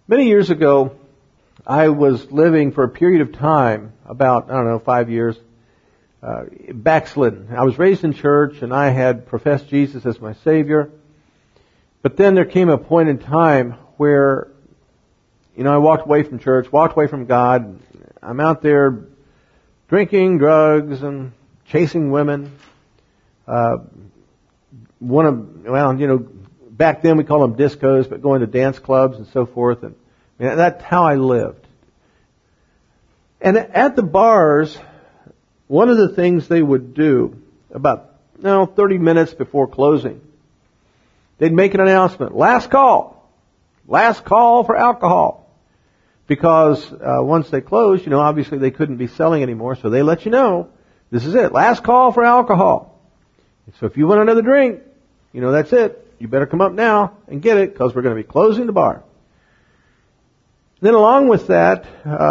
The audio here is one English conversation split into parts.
Many years ago, I was living for a period of time, about, 5 years, backslidden. I was raised in church and I had professed Jesus as my Savior. But then there came a point in time where, I walked away from church, walked away from God. I'm out there drinking drugs and chasing women. Back then we called them discos, but going to dance clubs and so forth. And that's how I lived. And at the bars, one of the things they would do about 30 minutes before closing, they'd make an announcement: last call for alcohol. Because once they closed, obviously they couldn't be selling anymore, so they let you know, this is it, last call for alcohol. So if you want another drink, that's it. You better come up now and get it, because we're going to be closing the bar. Then along with that,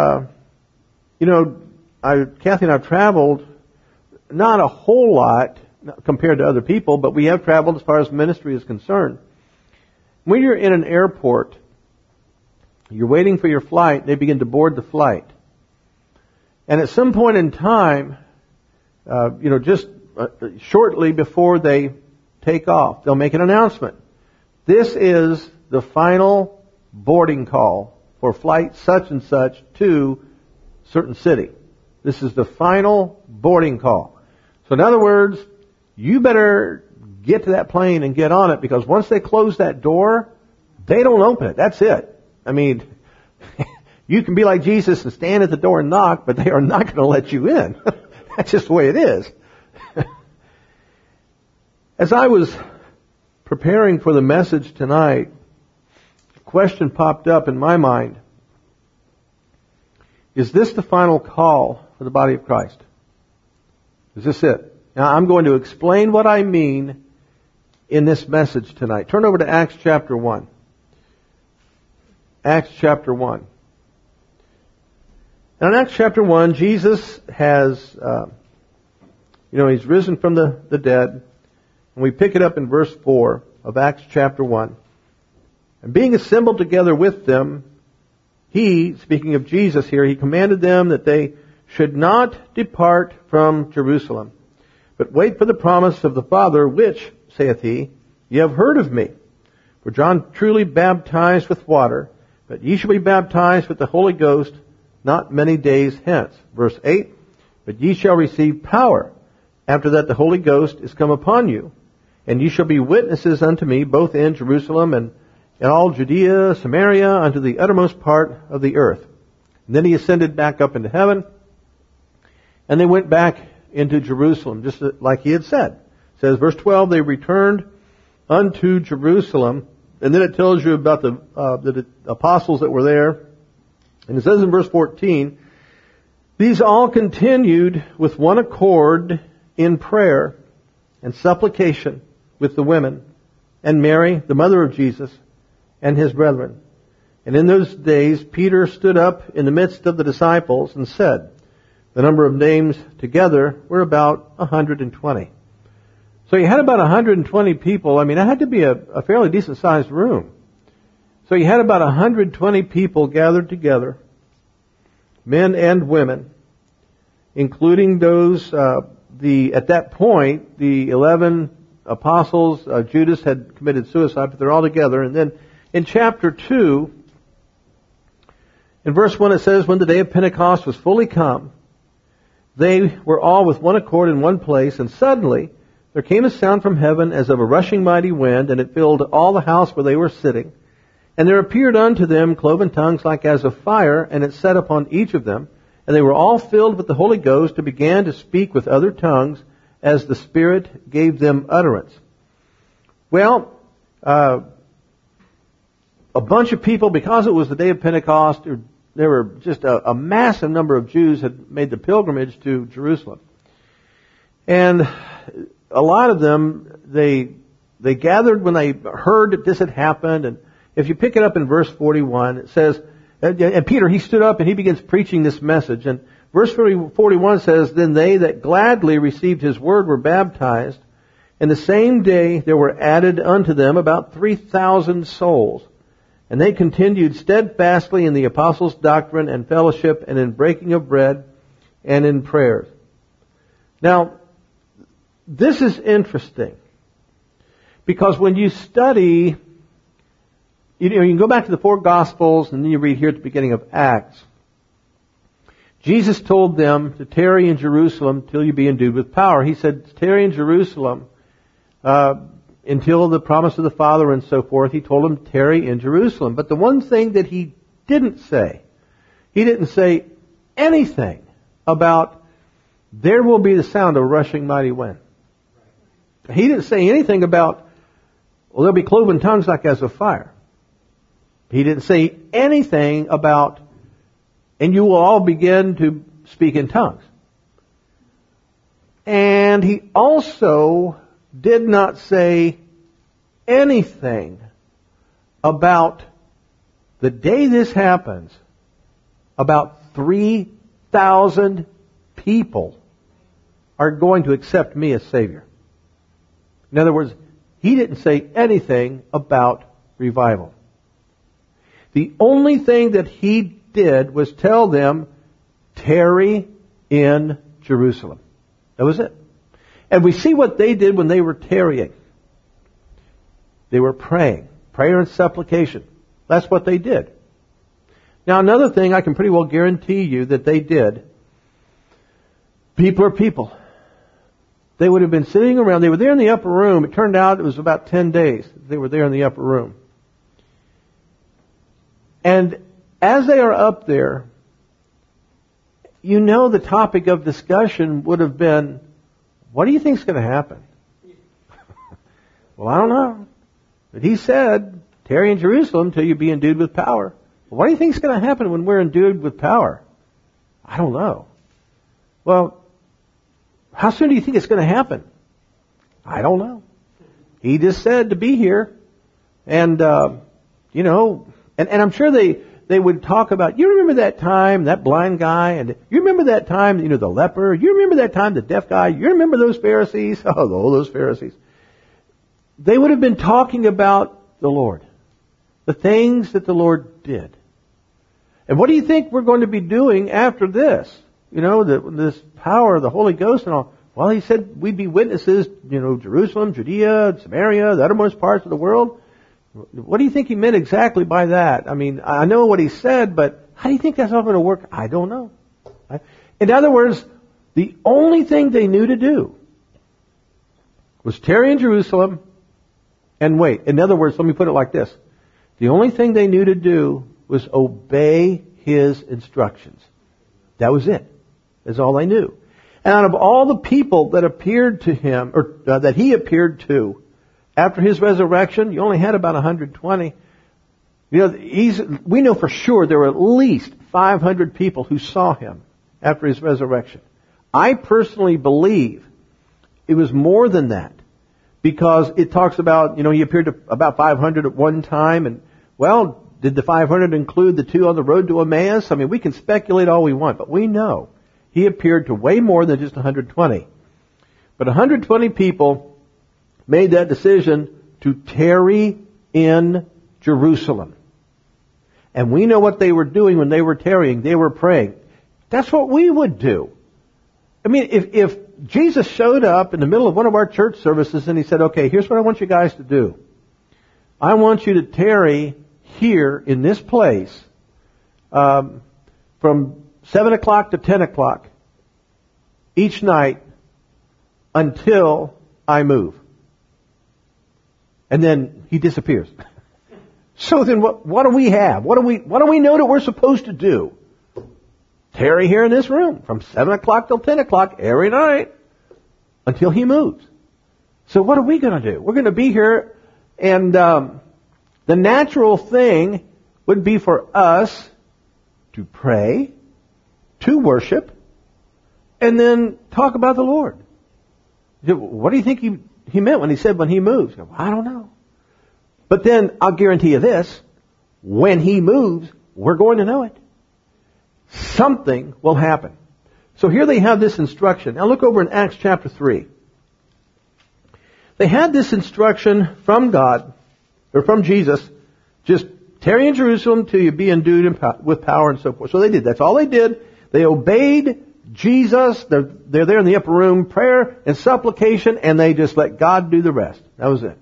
Kathy and I have traveled, not a whole lot compared to other people, but we have traveled as far as ministry is concerned. When you're in an airport, you're waiting for your flight, they begin to board the flight. And at some point in time, shortly before they take off, they'll make an announcement. This is the final boarding call for flight such and such to certain city. This is the final boarding call. So in other words, you better get to that plane and get on it, because once they close that door, they don't open it. That's it. You can be like Jesus and stand at the door and knock, but they are not going to let you in. That's just the way it is. As I was preparing for the message tonight, a question popped up in my mind. Is this the final call for the body of Christ? Is this it? Now, I'm going to explain what I mean in this message tonight. Turn over to Acts chapter 1. Acts chapter 1. Now, in Acts chapter 1, Jesus has, He's risen from the dead. And we pick it up in verse 4 of Acts chapter 1. And being assembled together with them, He, speaking of Jesus here, He commanded them that they should not depart from Jerusalem, but wait for the promise of the Father, which, saith He, ye have heard of me. For John truly baptized with water, but ye shall be baptized with the Holy Ghost not many days hence. Verse 8, but ye shall receive power. After that the Holy Ghost is come upon you, and ye shall be witnesses unto me both in Jerusalem and in all Judea, Samaria, unto the uttermost part of the earth. And then He ascended back up into heaven, and they went back into Jerusalem, just like He had said. It says, verse 12, they returned unto Jerusalem, and then it tells you about the apostles that were there. And it says in verse 14, these all continued with one accord in prayer and supplication with the women, and Mary, the mother of Jesus, and His brethren. And in those days Peter stood up in the midst of the disciples and said, the number of names together were about 120. So you had about 120 people. It had to be a fairly decent sized room. So you had about 120 people gathered together, men and women, including those, at that point, the 11 apostles. Judas had committed suicide, but they're all together. And then in chapter 2, in verse 1 it says, when the day of Pentecost was fully come, they were all with one accord in one place, and suddenly there came a sound from heaven as of a rushing mighty wind, and it filled all the house where they were sitting. And there appeared unto them cloven tongues like as of fire, and it sat upon each of them. And they were all filled with the Holy Ghost, and began to speak with other tongues as the Spirit gave them utterance. Well, a bunch of people, because it was the day of Pentecost, there were just a massive number of Jews had made the pilgrimage to Jerusalem. And a lot of them, they gathered when they heard that this had happened. And if you pick it up in verse 41, it says, and Peter, he stood up and he begins preaching this message. And verse 41 says, then they that gladly received His word were baptized. And the same day there were added unto them about 3,000 souls. And they continued steadfastly in the apostles' doctrine and fellowship and in breaking of bread and in prayers. Now, this is interesting. Because when you study, you can go back to the 4 Gospels and then you read here at the beginning of Acts. Jesus told them to tarry in Jerusalem till you be endued with power. He said, tarry in Jerusalem until the promise of the Father and so forth. He told them, tarry in Jerusalem. But the one thing that he didn't say anything about there will be the sound of a rushing mighty wind. He didn't say anything about, well, there'll be cloven tongues like as of fire. He didn't say anything about, and you will all begin to speak in tongues. And he also did not say anything about the day this happens, about 3,000 people are going to accept me as Savior. In other words, he didn't say anything about revival. The only thing that he did was tell them, tarry in Jerusalem. That was it. And we see what they did when they were tarrying. They were praying. Prayer and supplication. That's what they did. Now another thing I can pretty well guarantee you that they did. People are people. They would have been sitting around. They were there in the upper room. It turned out it was about 10 days. They were there in the upper room. And as they are up there, the topic of discussion would have been, what do you think is going to happen? Well, I don't know. But he said, tarry in Jerusalem till you be endued with power. Well, what do you think is going to happen when we're endued with power? I don't know. Well, how soon do you think it's going to happen? I don't know. He just said to be here. And, and I'm sure they would talk about, you remember that time, that blind guy, and you remember that time, the leper, you remember that time, the deaf guy, you remember those Pharisees? Oh, those Pharisees. They would have been talking about the Lord. The things that the Lord did. And what do you think we're going to be doing after this? This power of the Holy Ghost and all. Well, he said we'd be witnesses, Jerusalem, Judea, Samaria, the uttermost parts of the world. What do you think he meant exactly by that? I mean, I know what he said, but how do you think that's all going to work? I don't know. In other words, the only thing they knew to do was tarry in Jerusalem and wait. In other words, let me put it like this. The only thing they knew to do was obey his instructions. That was it. That's all they knew. And out of all the people that appeared to him, or that he appeared to, after his resurrection, you only had about 120. We know for sure there were at least 500 people who saw him after his resurrection. I personally believe it was more than that. Because it talks about, he appeared to about 500 at one time. And, well, did the 500 include the 2 on the road to Emmaus? I mean, we can speculate all we want, but we know he appeared to way more than just 120. But 120 people made that decision to tarry in Jerusalem. And we know what they were doing when they were tarrying. They were praying. That's what we would do. I mean, if Jesus showed up in the middle of one of our church services and he said, okay, here's what I want you guys to do. I want you to tarry here in this place from 7 o'clock to 10 o'clock each night until I move. And then he disappears. So then what do we have? What do we know that we're supposed to do? Tarry here in this room from 7 o'clock till 10 o'clock every night until he moves. So what are we going to do? We're going to be here, and the natural thing would be for us to pray, to worship, and then talk about the Lord. What do you think he meant when he said when he moves? I don't know. But then I'll guarantee you this, when he moves, we're going to know it. Something will happen. So here they have this instruction. Now look over in Acts chapter 3. They had this instruction from God, or from Jesus, just tarry in Jerusalem till you be endued with power and so forth. So they did. That's all they did. They obeyed Jesus. They're there in the upper room, prayer and supplication, and they just let God do the rest. That was it.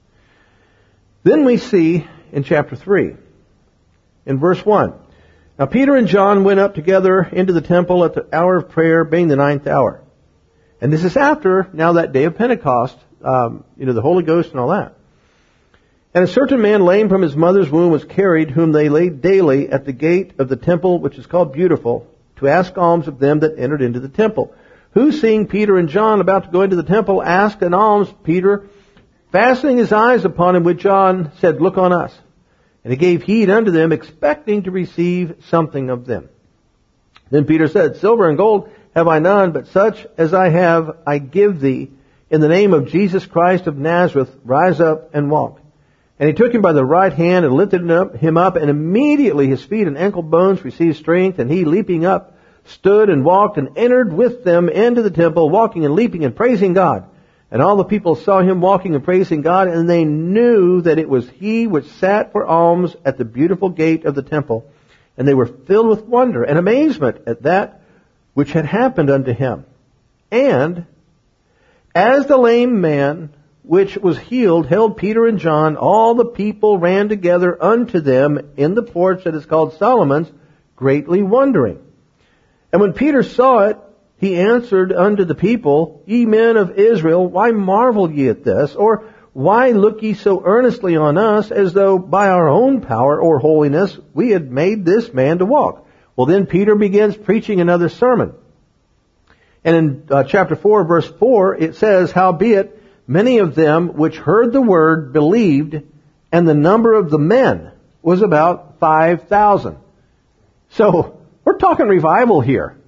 Then we see in chapter 3, in verse 1, now Peter and John went up together into the temple at the hour of prayer, being the 9th hour. And this is after, now that day of Pentecost, the Holy Ghost and all that. And a certain man lame from his mother's womb was carried, whom they laid daily at the gate of the temple, which is called Beautiful, to ask alms of them that entered into the temple. Who, seeing Peter and John about to go into the temple, asked an alms. Peter, fastening his eyes upon him with John, said, Look on us. And he gave heed unto them, expecting to receive something of them. Then Peter said, Silver and gold have I none, but such as I have I give thee. In the name of Jesus Christ of Nazareth, rise up and walk. And he took him by the right hand and lifted him up, and immediately his feet and ankle bones received strength, and he, leaping up, stood and walked and entered with them into the temple, walking and leaping and praising God. And all the people saw him walking and praising God, and they knew that it was he which sat for alms at the beautiful gate of the temple. And they were filled with wonder and amazement at that which had happened unto him. And as the lame man which was healed held Peter and John, all the people ran together unto them in the porch that is called Solomon's, greatly wondering. And when Peter saw it, he answered unto the people, Ye men of Israel, why marvel ye at this? Or why look ye so earnestly on us, as though by our own power or holiness we had made this man to walk? Well, then Peter begins preaching another sermon. And in chapter 4, verse 4, it says, Howbeit many of them which heard the word believed, and the number of the men was about 5,000. So, we're talking revival here.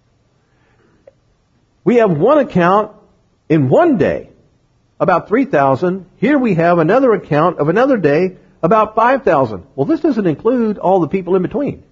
We have one account in one day, about 3,000. Here we have another account of another day, about 5,000. Well, this doesn't include all the people in between.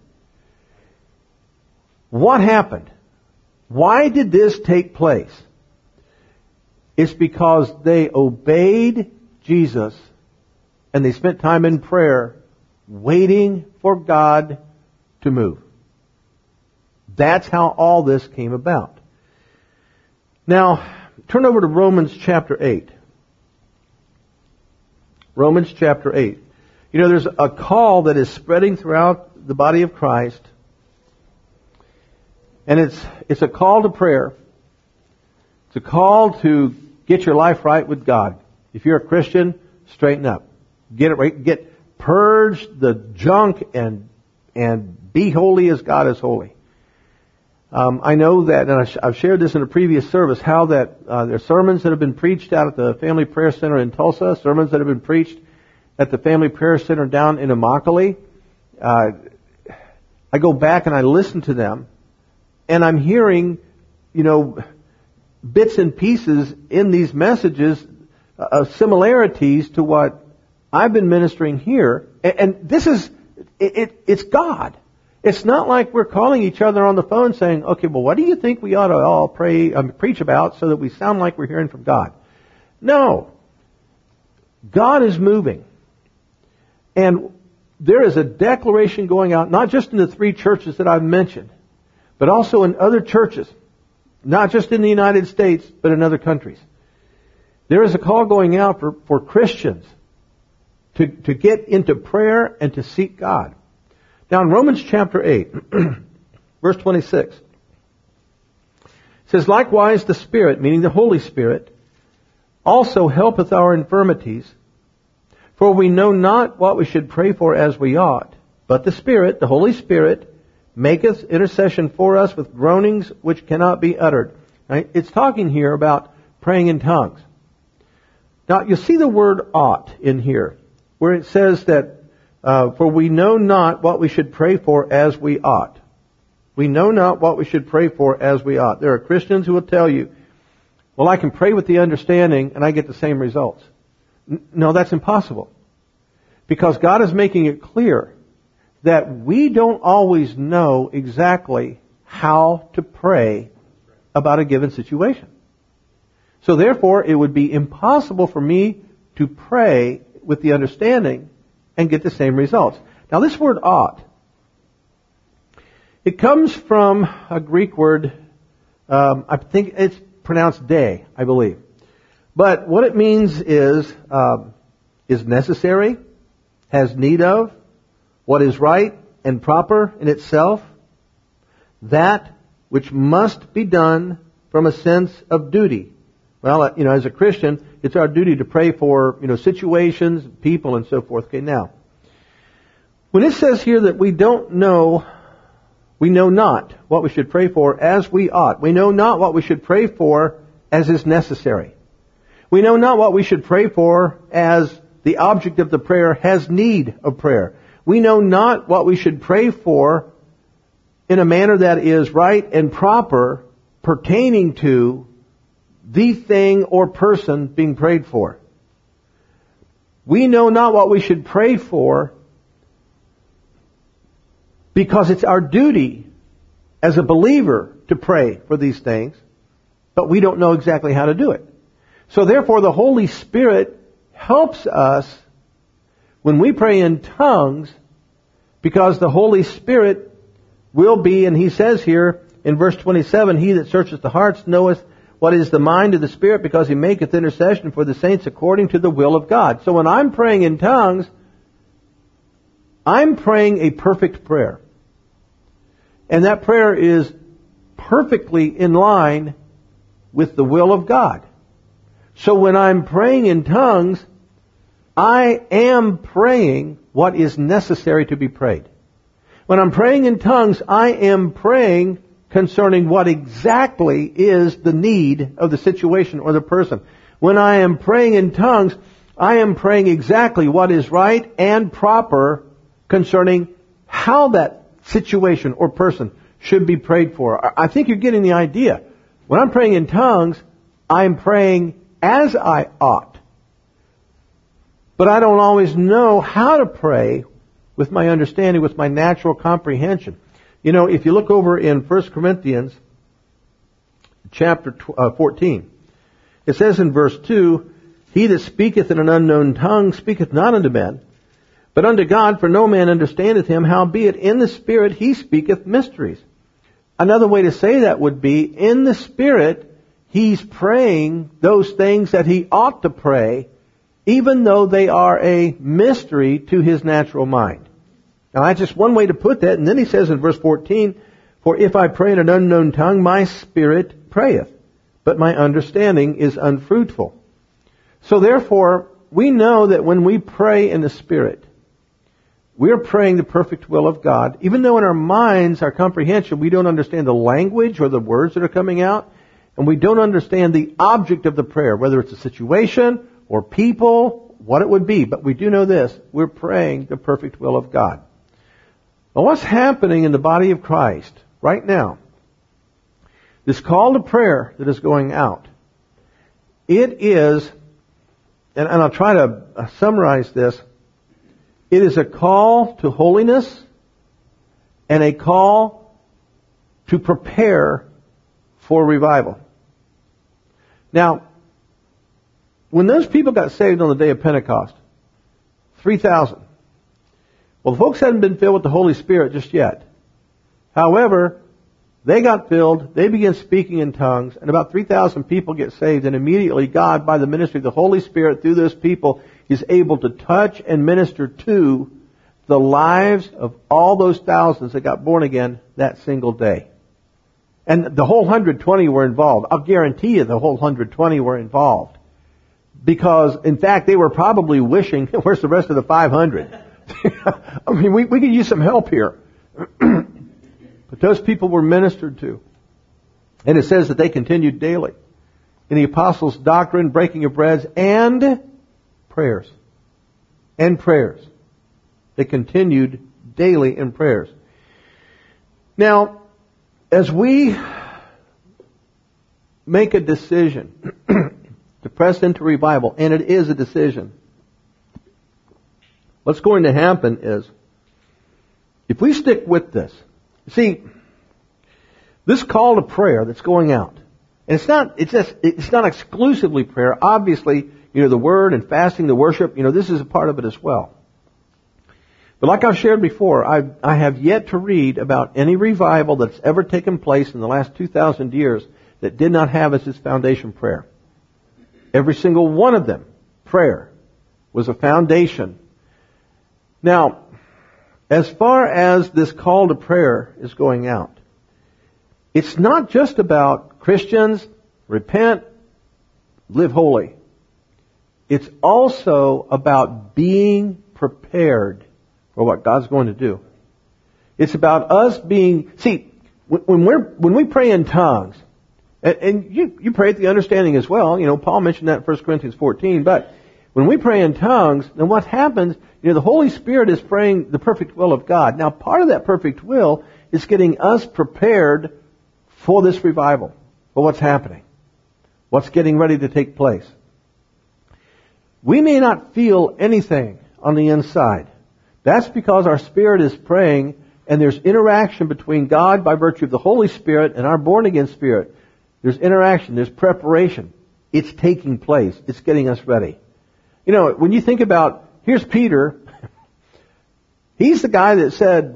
What happened? Why did this take place? It's because they obeyed Jesus and they spent time in prayer waiting for God to move. That's how all this came about. Now, turn over to Romans chapter 8. Romans chapter 8. There's a call that is spreading throughout the body of Christ. And it's a call to prayer. It's a call to get your life right with God. If you're a Christian, straighten up. Get it right. Purge the junk and be holy as God is holy. I know that, and I've shared this in a previous service, how that there's sermons that have been preached out at the Family Prayer Center in Tulsa, sermons that have been preached at the Family Prayer Center down in Immokalee. I go back and I listen to them, and I'm hearing, bits and pieces in these messages of similarities to what I've been ministering here. And this is, it's God. It's not like we're calling each other on the phone saying, okay, well, what do you think we ought to all preach about so that we sound like we're hearing from God? No. God is moving. And there is a declaration going out, not just in the 3 churches that I've mentioned, but also in other churches, not just in the United States, but in other countries. There is a call going out for Christians to get into prayer and to seek God. Now in Romans chapter 8, verse 26, it says, Likewise the Spirit, meaning the Holy Spirit, also helpeth our infirmities, for we know not what we should pray for as we ought. But the Spirit, the Holy Spirit, maketh intercession for us with groanings which cannot be uttered. Right? It's talking here about praying in tongues. Now you see the word ought in here, where it says that for we know not what we should pray for as we ought. We know not what we should pray for as we ought. There are Christians who will tell you, well, I can pray with the understanding and I get the same results. No, that's impossible. Because God is making it clear that we don't always know exactly how to pray about a given situation. So therefore, it would be impossible for me to pray with the understanding and get the same results. Now this word ought, it comes from a Greek word, I think it's pronounced de, I believe. But what it means is necessary, has need of, what is right and proper in itself, that which must be done from a sense of duty. Well, as a Christian, it's our duty to pray for, situations, people, and so forth. Okay, now, when it says here that we know not what we should pray for as we ought. We know not what we should pray for as is necessary. We know not what we should pray for as the object of the prayer has need of prayer. We know not what we should pray for in a manner that is right and proper pertaining to the thing or person being prayed for. We know not what we should pray for because it's our duty as a believer to pray for these things, but we don't know exactly how to do it. So therefore the Holy Spirit helps us when we pray in tongues, because the Holy Spirit will be, and he says here in verse 27, he that searcheth the hearts knoweth what is the mind of the Spirit, because he maketh intercession for the saints according to the will of God. So when I'm praying in tongues, I'm praying a perfect prayer. And that prayer is perfectly in line with the will of God. So when I'm praying in tongues, I am praying what is necessary to be prayed. When I'm praying in tongues, I am praying concerning what exactly is the need of the situation or the person. When I am praying in tongues, I am praying exactly what is right and proper concerning how that situation or person should be prayed for. I think you're getting the idea. When I'm praying in tongues, I'm praying as I ought. But I don't always know how to pray with my understanding, with my natural comprehension. If you look over in 1 Corinthians chapter 14, it says in verse 2, He that speaketh in an unknown tongue speaketh not unto men, but unto God, for no man understandeth him, howbeit in the Spirit he speaketh mysteries. Another way to say that would be, in the Spirit, he's praying those things that he ought to pray, even though they are a mystery to his natural mind. Now that's just one way to put that. And then he says in verse 14, For if I pray in an unknown tongue, my spirit prayeth, but my understanding is unfruitful. So therefore, we know that when we pray in the Spirit, we're praying the perfect will of God, even though in our minds, our comprehension, we don't understand the language or the words that are coming out, and we don't understand the object of the prayer, whether it's a situation or people, what it would be. But we do know this, we're praying the perfect will of God. Well, what's happening in the body of Christ right now, this call to prayer that is going out, it is, and I'll try to summarize this, it is a call to holiness and a call to prepare for revival. Now, when those people got saved on the day of Pentecost, 3,000, well, the folks hadn't been filled with the Holy Spirit just yet. However, they got filled, they began speaking in tongues, and about 3,000 people get saved, and immediately God, by the ministry of the Holy Spirit through those people, is able to touch and minister to the lives of all those thousands that got born again that single day. And the whole 120 were involved. I'll guarantee you the whole 120 were involved. Because, in fact, they were probably wishing, where's the rest of the 500? I mean, we could use some help here. But those people were ministered to. And it says that they continued daily in the apostles' doctrine, breaking of breads, and prayers. And prayers. They continued daily in prayers. Now, as we make a decision to press into revival, and it is a decision, what's going to happen is, if we stick with this, see, this call to prayer that's going out, and it's not exclusively prayer. Obviously, the word and fasting, the worship, this is a part of it as well. But like I've shared before, I have yet to read about any revival that's ever taken place in the last 2,000 years that did not have as its foundation prayer. Every single one of them, prayer, was a foundation. Now, as far as this call to prayer is going out, it's not just about Christians, repent, live holy. It's also about being prepared for what God's going to do. It's about us being, see, when we pray in tongues, and you pray at the understanding as well, Paul mentioned that in 1 Corinthians 14, but when we pray in tongues, then what happens, the Holy Spirit is praying the perfect will of God. Now, part of that perfect will is getting us prepared for this revival, for what's happening, what's getting ready to take place. We may not feel anything on the inside. That's because our spirit is praying and there's interaction between God by virtue of the Holy Spirit and our born-again spirit. There's interaction, there's preparation. It's taking place. It's getting us ready. When you think about, here's Peter. He's the guy that said,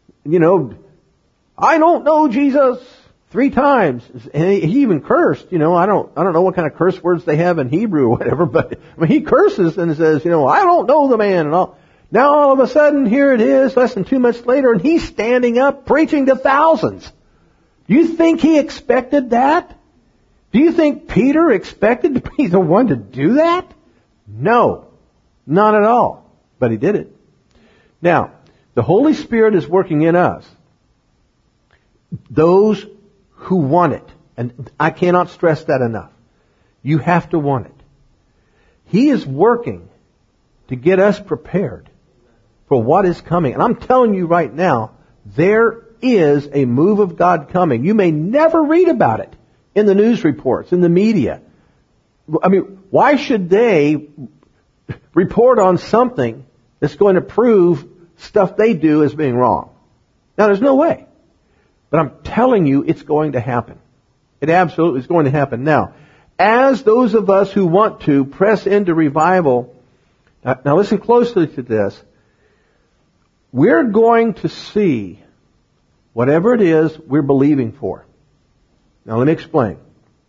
I don't know Jesus 3 times. And he even cursed, I don't know what kind of curse words they have in Hebrew or whatever, but he curses and says, I don't know the man and all. Now all of a sudden, here it is, less than 2 months later, and he's standing up preaching to thousands. Do you think he expected that? Do you think Peter expected to be the one to do that? No, not at all. But he did it. Now, the Holy Spirit is working in us. Those who want it. And I cannot stress that enough. You have to want it. He is working to get us prepared for what is coming. And I'm telling you right now, there is a move of God coming. You may never read about it in the news reports, in the media. Why should they report on something that's going to prove stuff they do as being wrong? Now, there's no way. But I'm telling you, it's going to happen. It absolutely is going to happen. Now, as those of us who want to press into revival, now listen closely to this. We're going to see whatever it is we're believing for. Now, let me explain.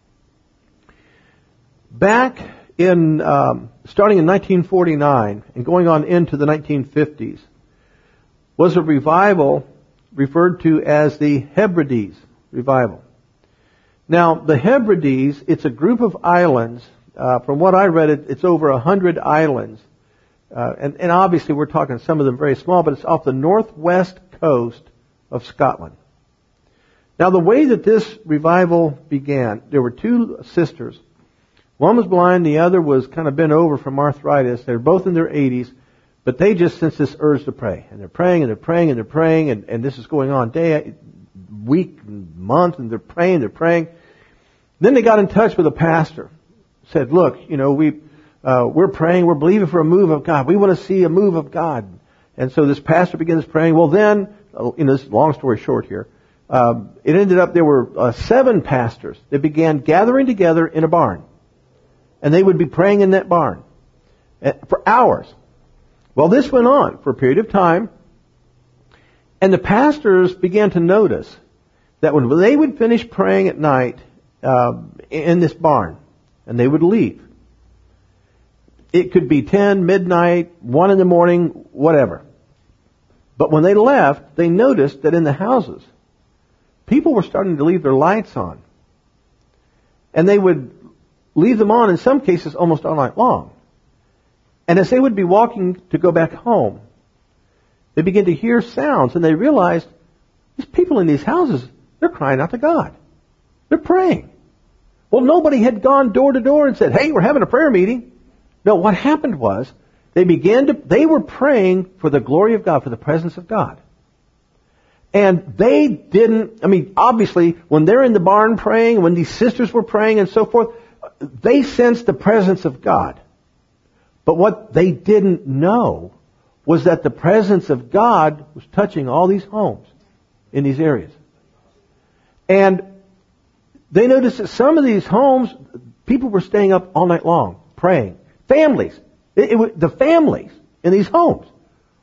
Back in, starting in 1949 and going on into the 1950s, was a revival referred to as the Hebrides revival. Now, the Hebrides, it's a group of islands. From what I read, it's over 100 islands. And obviously we're talking some of them very small, but it's off the northwest coast of Scotland. Now, the way that this revival began, there were 2 sisters. One was blind, the other was kind of bent over from arthritis. They were both in their 80s, but they just sensed this urge to pray. And they're praying, and they're praying, and they're praying, and this is going on day, week, month, and they're praying. Then they got in touch with a pastor. Said, look, we're praying, we're believing for a move of God. We want to see a move of God. And so this pastor begins praying. Well then, this is long story short here, it ended up there were 7 pastors that began gathering together in a barn. And they would be praying in that barn for hours. Well, this went on for a period of time. And the pastors began to notice that when they would finish praying at night in this barn, and they would leave, it could be 10, midnight, 1 in the morning, whatever. But when they left, they noticed that in the houses, people were starting to leave their lights on. And they would leave them on, in some cases, almost all night long. And as they would be walking to go back home, they began to hear sounds, and they realized these people in these houses, they're crying out to God. They're praying. Well, nobody had gone door to door and said, hey, we're having a prayer meeting. No, what happened was they were praying for the glory of God, for the presence of God. And they didn't, obviously, when they're in the barn praying, when these sisters were praying and so forth, they sensed the presence of God. But what they didn't know was that the presence of God was touching all these homes in these areas. And they noticed that some of these homes, people were staying up all night long, praying. Families. The families in these homes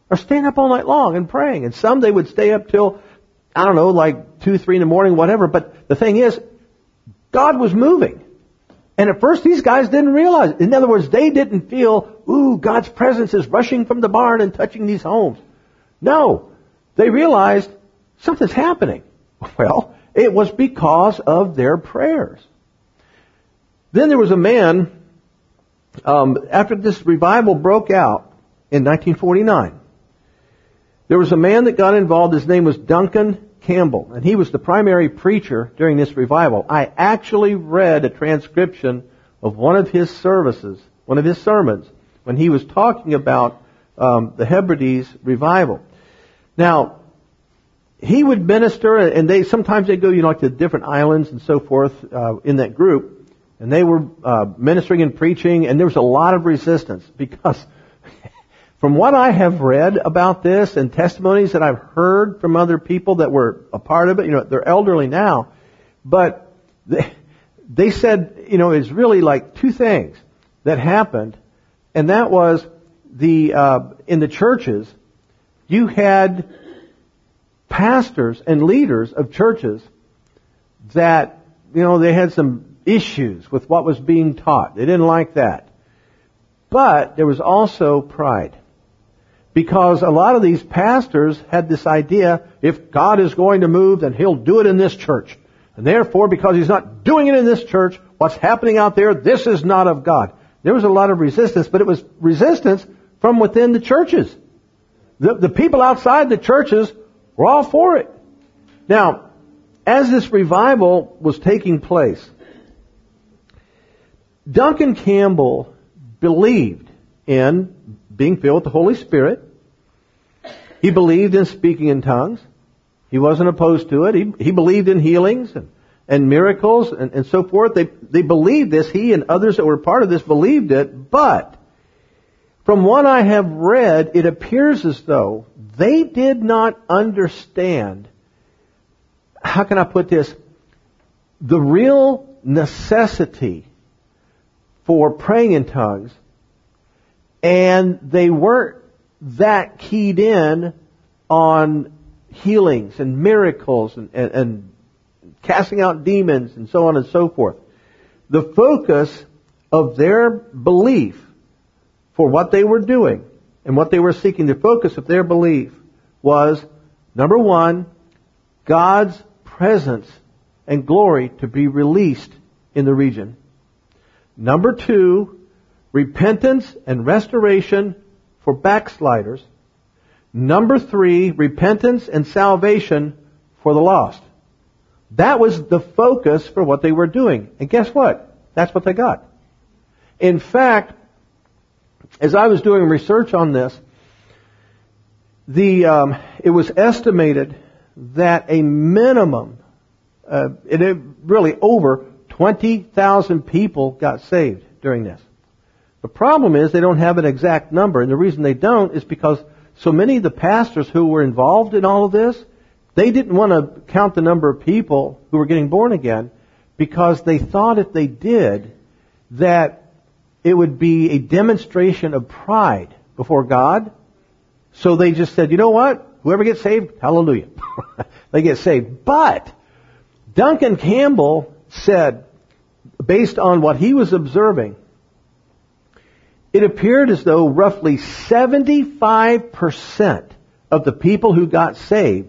are staying up all night long and praying. And some they would stay up till, I don't know, like 2, 3 in the morning, whatever. But the thing is, God was moving. And at first these guys didn't realize it. In other words, they didn't feel, ooh, God's presence is rushing from the barn and touching these homes. No. They realized something's happening. Well, it was because of their prayers. Then there was a man, after this revival broke out in 1949, there was a man that got involved. His name was Duncan Campbell, and he was the primary preacher during this revival. I actually read a transcription of one of his services, one of his sermons, when he was talking about the Hebrides revival. Now, he would minister, and sometimes they go, like to different islands and so forth in that group, and they were ministering and preaching, and there was a lot of resistance because from what I have read about this and testimonies that I've heard from other people that were a part of it, they're elderly now, but they said, it's really like two things that happened, and that was in the churches, you had pastors and leaders of churches that, they had some issues with what was being taught. They didn't like that. But there was also pride. Because a lot of these pastors had this idea, if God is going to move, then He'll do it in this church. And therefore, because He's not doing it in this church, what's happening out there, this is not of God. There was a lot of resistance, but it was resistance from within the churches. The people outside the churches were all for it. Now, as this revival was taking place, Duncan Campbell believed in being filled with the Holy Spirit. He believed in speaking in tongues. He wasn't opposed to it. He believed in healings and miracles and so forth. They believed this. He and others that were part of this believed it. But from what I have read, it appears as though they did not understand, how can I put this, the real necessity for praying in tongues, and they weren't that keyed in on healings and miracles and casting out demons and so on and so forth. The focus of their belief for what they were doing and what they were seeking, the focus of their belief was, number one, God's presence and glory to be released in the region. Number two, repentance and restoration for backsliders. Number three, repentance and salvation for the lost. That was the focus for what they were doing. And guess what? That's what they got. In fact, as I was doing research on this, it was estimated that a minimum, really over 20,000 people got saved during this. The problem is they don't have an exact number, and the reason they don't is because so many of the pastors who were involved in all of this, they didn't want to count the number of people who were getting born again because they thought if they did, that it would be a demonstration of pride before God. So they just said, you know what? Whoever gets saved, hallelujah. They get saved. But Duncan Campbell said, based on what he was observing, it appeared as though roughly 75% of the people who got saved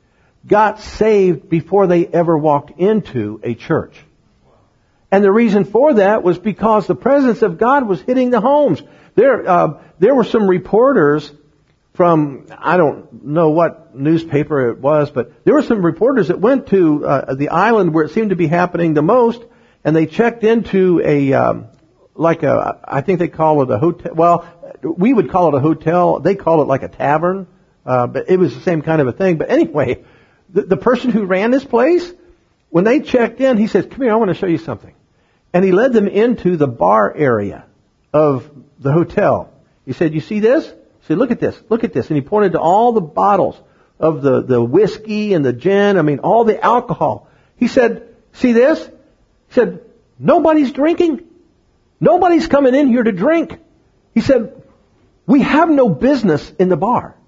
before they ever walked into a church. And the reason for that was because the presence of God was hitting the homes. There were some reporters from, I don't know what newspaper it was, but there were some reporters that went to the island where it seemed to be happening the most, and they checked into I think they call it a hotel. Well, we would call it a hotel. They call it like a tavern, but it was the same kind of a thing. But anyway, the person who ran this place, when they checked in, he said, "Come here, I want to show you something." And he led them into the bar area of the hotel. He said, "You see this?" He said, look at this. And he pointed to all the bottles of the whiskey and the gin, all the alcohol. He said, "See this?" He said, "Nobody's drinking. Nobody's coming in here to drink." He said, "We have no business in the bar."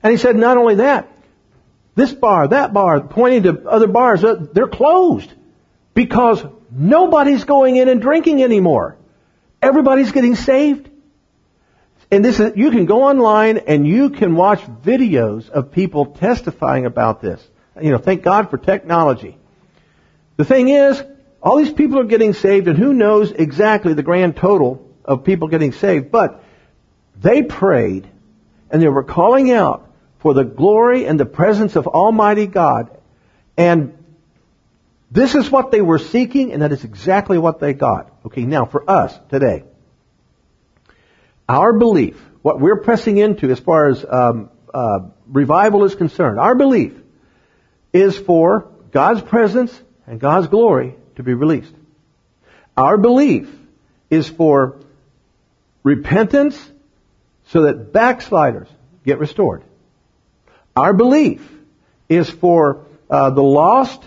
And he said, not only that, this bar, that bar, pointing to other bars, they're closed because nobody's going in and drinking anymore. Everybody's getting saved. And you can go online and you can watch videos of people testifying about this. Thank God for technology. The thing is, all these people are getting saved, and who knows exactly the grand total of people getting saved, but they prayed and they were calling out for the glory and the presence of Almighty God. And this is what they were seeking, and that is exactly what they got. Okay, now for us today, our belief, what we're pressing into as far as revival is concerned, our belief is for God's presence and God's glory to be released. Our belief is for repentance so that backsliders get restored. Our belief is for the lost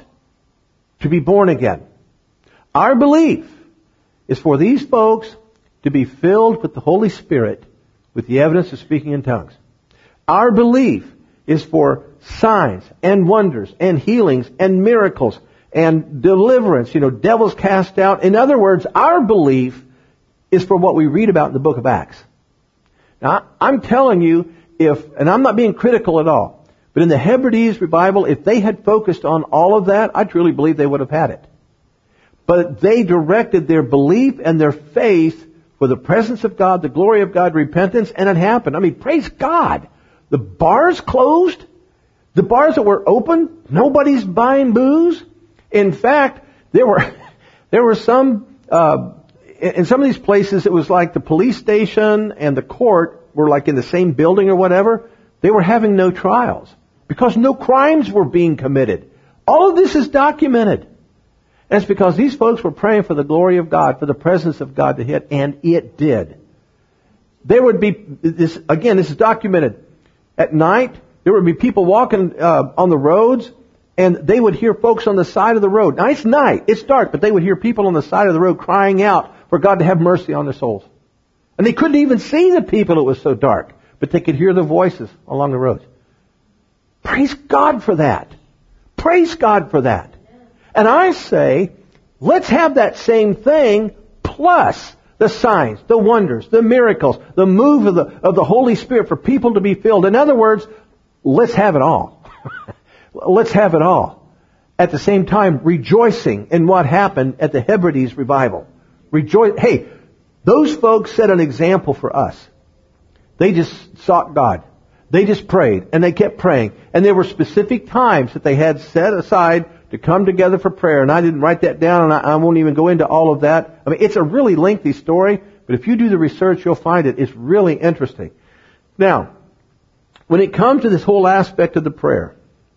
to be born again. Our belief is for these folks to be filled with the Holy Spirit with the evidence of speaking in tongues. Our belief is for signs and wonders and healings and miracles and deliverance, devils cast out. In other words, our belief is for what we read about in the book of Acts. Now, I'm telling you, and I'm not being critical at all, but in the Hebrides revival, if they had focused on all of that, I truly believe they would have had it. But they directed their belief and their faith for the presence of God, the glory of God, repentance, and it happened. I mean, praise God. The bars closed. The bars that were open, nobody's buying booze. In fact, there were some, in some of these places, it was like the police station and the court were like in the same building or whatever. They were having no trials because no crimes were being committed. All of this is documented. And it's because these folks were praying for the glory of God, for the presence of God to hit, and it did. There would be, this is documented. At night, there would be people walking on the roads, and they would hear folks on the side of the road. Now, it's night, it's dark, but they would hear people on the side of the road crying out for God to have mercy on their souls. And they couldn't even see the people, it was so dark, but they could hear the voices along the roads. Praise God for that. Praise God for that. And I say, let's have that same thing plus the signs, the wonders, the miracles, the move of the Holy Spirit for people to be filled. In other words, let's have it all. Let's have it all. At the same time, rejoicing in what happened at the Hebrides revival. Hey, those folks set an example for us. They just sought God. They just prayed, and they kept praying. And there were specific times that they had set aside to come together for prayer. And I didn't write that down, and I won't even go into all of that. I mean, it's a really lengthy story, but if you do the research, you'll find it. It's really interesting. Now, when it comes to this whole aspect of the prayer,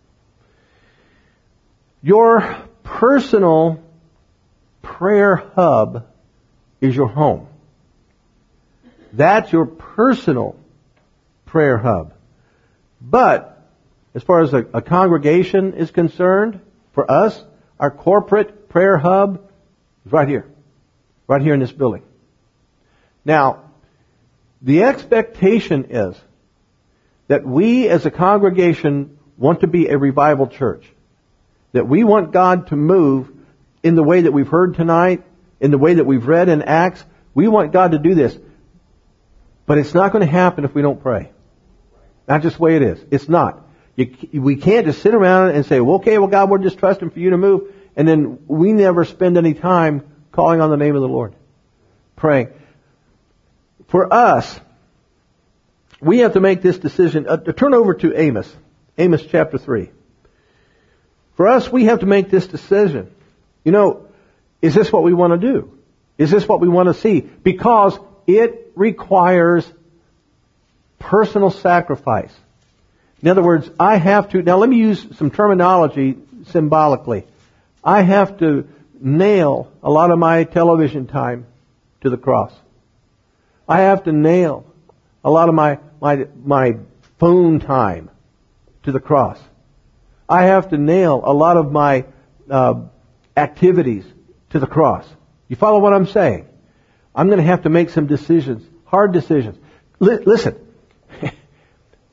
your personal prayer hub is your home. That's your personal prayer hub. But as far as a congregation is concerned, for us, our corporate prayer hub is right here in this building. Now, the expectation is that we as a congregation want to be a revival church. That we want God to move in the way that we've heard tonight, in the way that we've read in Acts. We want God to do this. But it's not going to happen if we don't pray. That's just the way it is. It's not. We can't just sit around and say, well, okay, well, God, we're just trusting for you to move. And then we never spend any time calling on the name of the Lord. Praying. For us, we have to make this decision. Turn over to Amos. Amos chapter 3. For us, we have to make this decision. Is this what we want to do? Is this what we want to see? Because it requires personal sacrifice. In other words, I have to, now let me use some terminology symbolically. I have to nail a lot of my television time to the cross. I have to nail a lot of my phone time to the cross. I have to nail a lot of my activities to the cross. You follow what I'm saying? I'm going to have to make some decisions, hard decisions. Listen,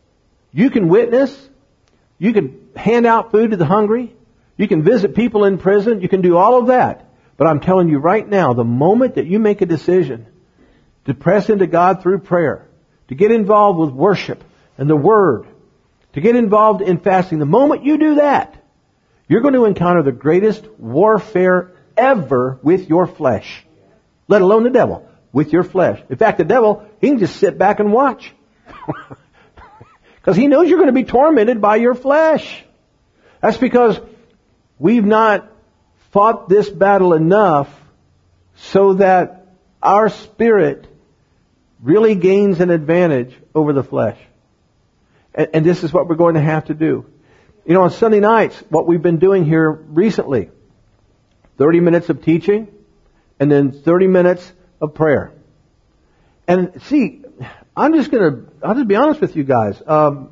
You can witness. You can hand out food to the hungry. You can visit people in prison. You can do all of that. But I'm telling you right now, the moment that you make a decision to press into God through prayer, to get involved with worship and the Word, to get involved in fasting, the moment you do that, you're going to encounter the greatest warfare ever with your flesh. Let alone the devil. With your flesh. In fact, the devil, he can just sit back and watch. Because he knows you're going to be tormented by your flesh. That's because we've not fought this battle enough so that our spirit really gains an advantage over the flesh. And this is what we're going to have to do. You know, on Sunday nights, what we've been doing here recently, 30 minutes of teaching and then 30 minutes of prayer. And see, I'll just be honest with you guys.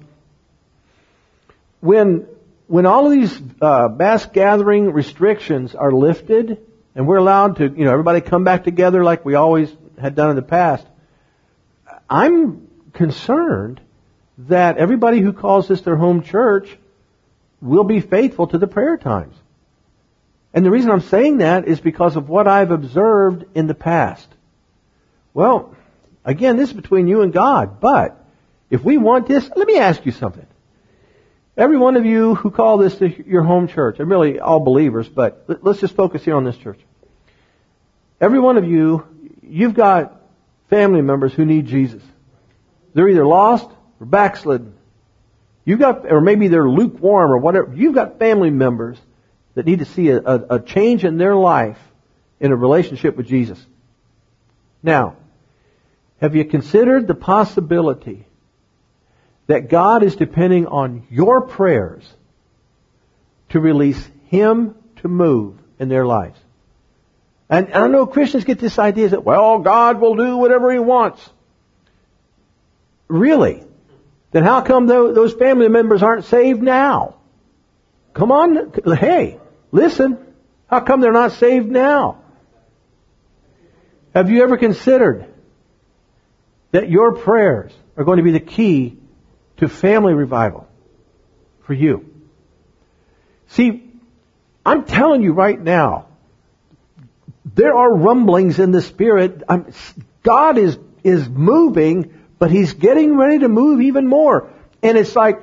When all of these mass gathering restrictions are lifted and we're allowed to, everybody come back together like we always had done in the past, I'm concerned that everybody who calls this their home church will be faithful to the prayer times. And the reason I'm saying that is because of what I've observed in the past. Well, again, this is between you and God, but if we want this, let me ask you something. Every one of you who call this your home church, and really all believers, but let's just focus here on this church. Every one of you, you've got family members who need Jesus. They're either lost or backslidden. Or maybe they're lukewarm or whatever. You've got family members that need to see a change in their life in a relationship with Jesus. Now, have you considered the possibility that God is depending on your prayers to release Him to move in their lives? And I know Christians get this idea that, well, God will do whatever He wants. Really? Then how come those family members aren't saved now? Come on, hey, listen. How come they're not saved now? Have you ever considered that your prayers are going to be the key to family revival for you? See, I'm telling you right now, there are rumblings in the Spirit. God is moving, but He's getting ready to move even more. And it's like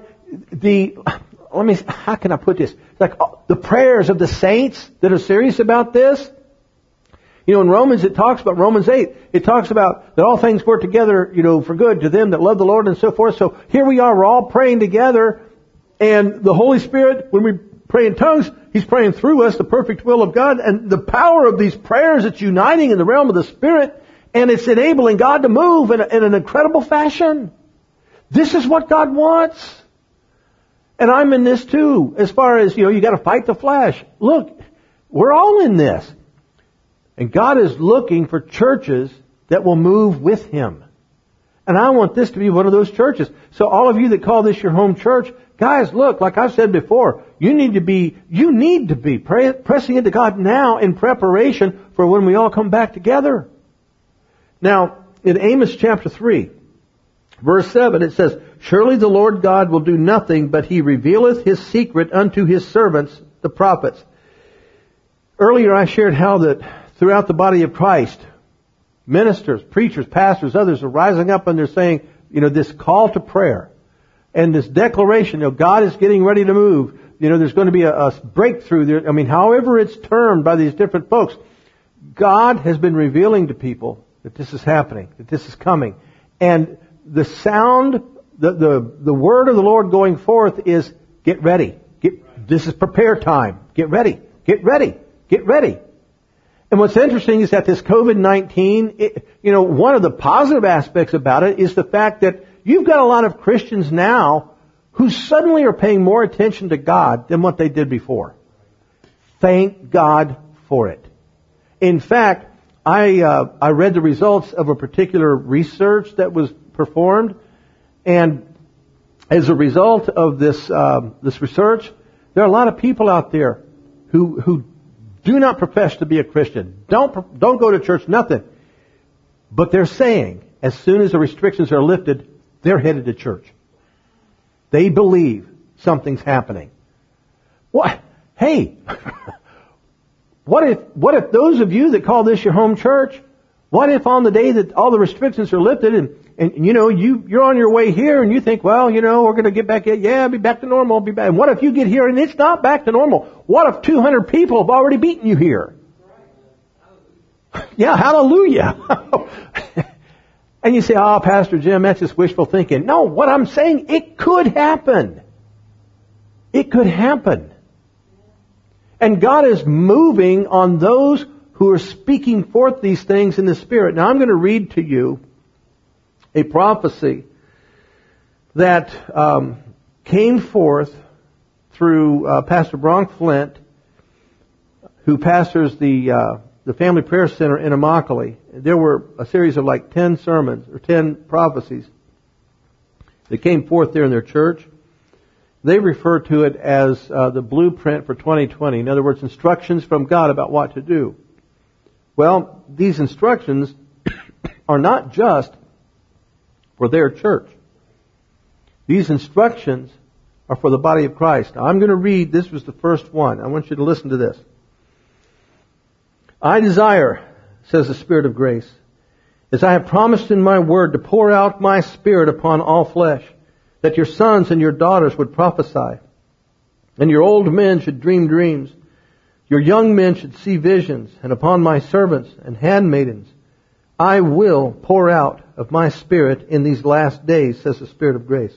how can I put this? It's like the prayers of the saints that are serious about this. In Romans Romans 8, it talks about that all things work together, for good to them that love the Lord and so forth. So here we are, we're all praying together, and the Holy Spirit, when we pray in tongues, He's praying through us the perfect will of God, and the power of these prayers, it's uniting in the realm of the Spirit, and it's enabling God to move in an incredible fashion. This is what God wants. And I'm in this too, as far as, you got to fight the flesh. Look, we're all in this. And God is looking for churches that will move with Him. And I want this to be one of those churches. So all of you that call this your home church, guys, look, like I've said before, you need to be pressing into God now in preparation for when we all come back together. Now, in Amos chapter 3, verse 7, it says, "Surely the Lord God will do nothing, but He revealeth His secret unto His servants, the prophets." Earlier I shared how that throughout the body of Christ, ministers, preachers, pastors, others are rising up and they're saying, this call to prayer and this declaration, God is getting ready to move. There's going to be a breakthrough there. However it's termed by these different folks, God has been revealing to people that this is happening, that this is coming. And the sound, the word of the Lord going forth is, get ready. This is prepare time. Get ready. Get ready. Get ready. And what's interesting is that this COVID-19, one of the positive aspects about it is the fact that you've got a lot of Christians now who suddenly are paying more attention to God than what they did before. Thank God for it. In fact, I read the results of a particular research that was performed, and as a result of this research, there are a lot of people out there who do not profess to be a Christian, don't go to church, nothing, but they're saying as soon as the restrictions are lifted, they're headed to church. They believe something's happening. What? Hey, what if those of you that call this your home church, what if on the day that all the restrictions are lifted and you're on your way here and you think, well, we're going to get back, be back to normal, be back. And what if you get here and it's not back to normal? What if 200 people have already beaten you here? Yeah, hallelujah. And you say, oh, Pastor Jim, that's just wishful thinking. No, what I'm saying, it could happen. It could happen. And God is moving on those who are speaking forth these things in the Spirit. Now I'm going to read to you a prophecy that came forth through Pastor Bronk Flint, who pastors the Family Prayer Center in Immokalee. There were a series of like 10 sermons or 10 prophecies that came forth there in their church. They refer to it as the blueprint for 2020. In other words, instructions from God about what to do. Well, these instructions are not just for their church. These instructions are for the body of Christ. Now, I'm going to read, this was the first one. I want you to listen to this. I desire, says the Spirit of grace, as I have promised in my word, to pour out my Spirit upon all flesh, that your sons and your daughters would prophesy, and your old men should dream dreams, your young men should see visions, and upon my servants and handmaidens I will pour out of my Spirit in these last days, says the Spirit of grace.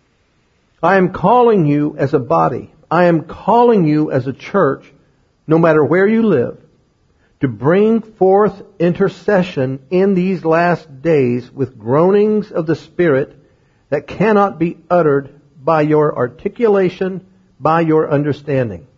I am calling you as a body. I am calling you as a church, no matter where you live, to bring forth intercession in these last days with groanings of the Spirit that cannot be uttered by your articulation, by your understanding.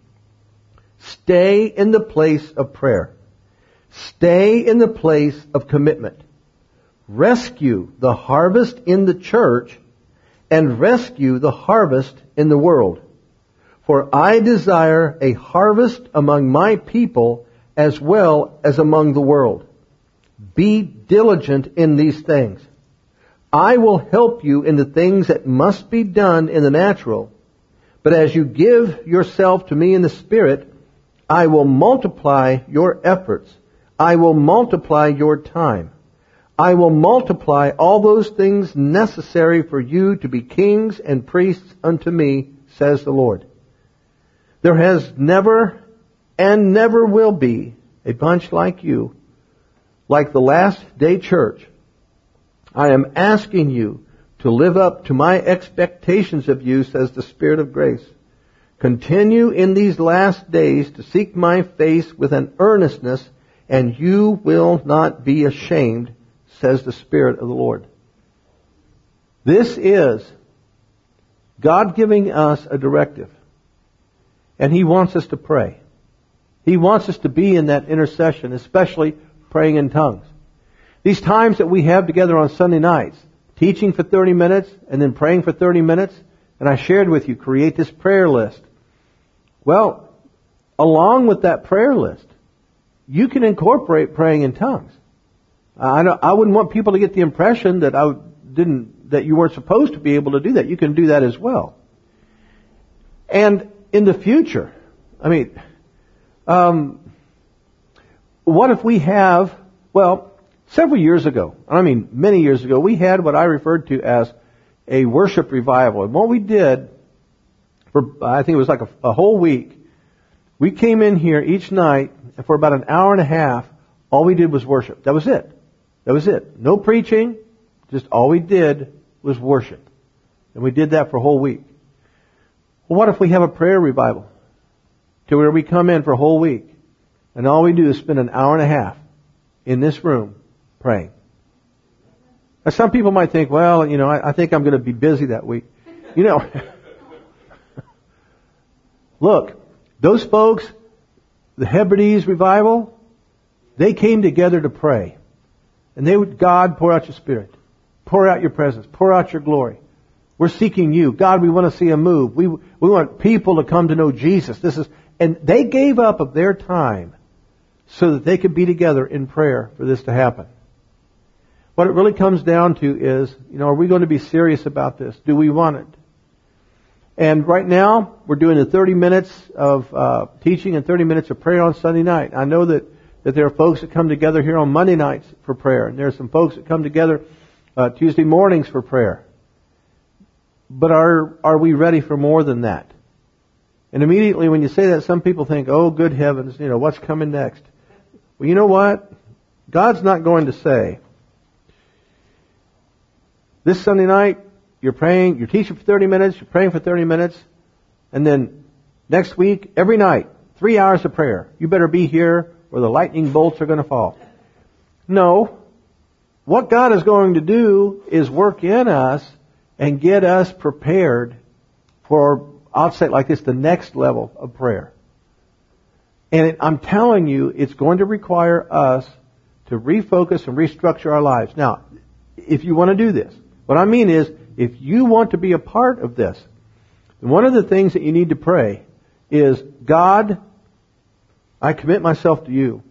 Stay in the place of prayer. Stay in the place of commitment. Rescue the harvest in the church and rescue the harvest in the world. For I desire a harvest among my people as well as among the world. Be diligent in these things. I will help you in the things that must be done in the natural, but as you give yourself to me in the Spirit, I will multiply your efforts. I will multiply your time. I will multiply all those things necessary for you to be kings and priests unto me, says the Lord. There has never and never will be a bunch like you, like the last day church. I am asking you to live up to my expectations of you, says the Spirit of grace. Continue in these last days to seek my face with an earnestness, and you will not be ashamed, says the Spirit of the Lord. This is God giving us a directive. And He wants us to pray. He wants us to be in that intercession, especially praying in tongues. These times that we have together on Sunday nights, teaching for 30 minutes and then praying for 30 minutes, and I shared with you, create this prayer list. Well, along with that prayer list, you can incorporate praying in tongues. I wouldn't want people to get the impression that that you weren't supposed to be able to do that. You can do that as well. And in the future, what if we have, several years ago, many years ago, we had what I referred to as a worship revival. And what we did I think it was like a whole week, we came in here each night, and for about an hour and a half, all we did was worship. That was it. That was it. No preaching, just all we did was worship. And we did that for a whole week. Well, what if we have a prayer revival to where we come in for a whole week, and all we do is spend an hour and a half in this room praying? Now, some people might think, I think I'm going to be busy that week. Look, those folks, the Hebrides revival, they came together to pray. And they would, God, pour out your Spirit. Pour out your presence. Pour out your glory. We're seeking you. God, we want to see a move. We want people to come to know Jesus. And they gave up of their time so that they could be together in prayer for this to happen. What it really comes down to is, are we going to be serious about this? Do we want it? And right now, we're doing the 30 minutes of teaching and 30 minutes of prayer on Sunday night. I know that there are folks that come together here on Monday nights for prayer. And there are some folks that come together Tuesday mornings for prayer. But are we ready for more than that? And immediately when you say that, some people think, oh, good heavens, what's coming next? Well, you know what? God's not going to say, this Sunday night, you're praying, you're teaching for 30 minutes, you're praying for 30 minutes, and then next week, every night, 3 hours of prayer. You better be here or the lightning bolts are going to fall. No. What God is going to do is work in us and get us prepared for, I'll say it like this, the next level of prayer. And I'm telling you, it's going to require us to refocus and restructure our lives. Now, if you want to do this, what I mean is, if you want to be a part of this, one of the things that you need to pray is, God, I commit myself to you.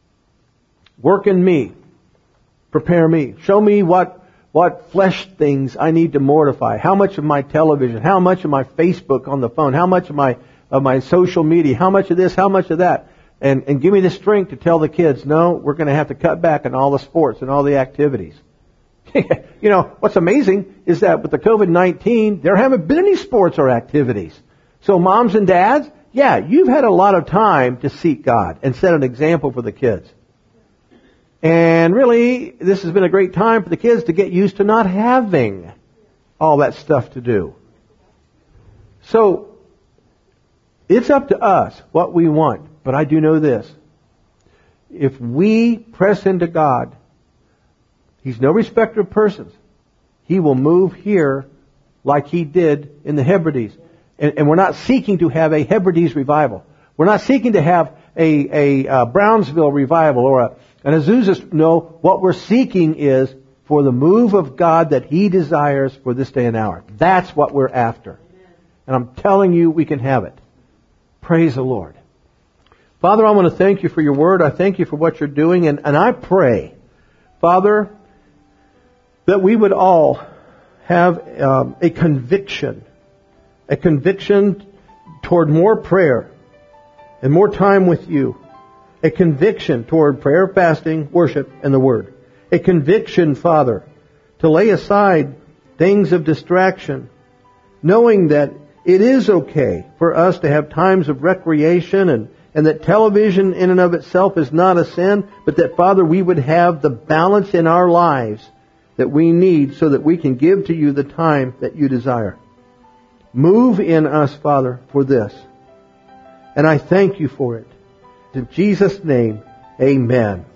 Work in me. Prepare me. Show me what flesh things I need to mortify. How much of my television, how much of my Facebook on the phone, how much of my social media, how much of this, how much of that. And give me the strength to tell the kids, no, we're going to have to cut back on all the sports and all the activities. What's amazing is that with the COVID-19, there haven't been any sports or activities. So moms and dads, yeah, you've had a lot of time to seek God and set an example for the kids. And really, this has been a great time for the kids to get used to not having all that stuff to do. So, it's up to us what we want. But I do know this. If we press into God, He's no respecter of persons. He will move here like He did in the Hebrides. And we're not seeking to have a Hebrides revival. We're not seeking to have a Brownsville revival or an Azusa. No, what we're seeking is for the move of God that He desires for this day and hour. That's what we're after. And I'm telling you, we can have it. Praise the Lord. Father, I want to thank You for Your Word. I thank You for what You're doing. And I pray, Father, that we would all have a conviction toward more prayer and more time with You. A conviction toward prayer, fasting, worship, and the Word. A conviction, Father, to lay aside things of distraction, knowing that it is okay for us to have times of recreation and that television in and of itself is not a sin, but that, Father, we would have the balance in our lives that we need so that we can give to You the time that You desire. Move in us, Father, for this. And I thank You for it. In Jesus' name, amen.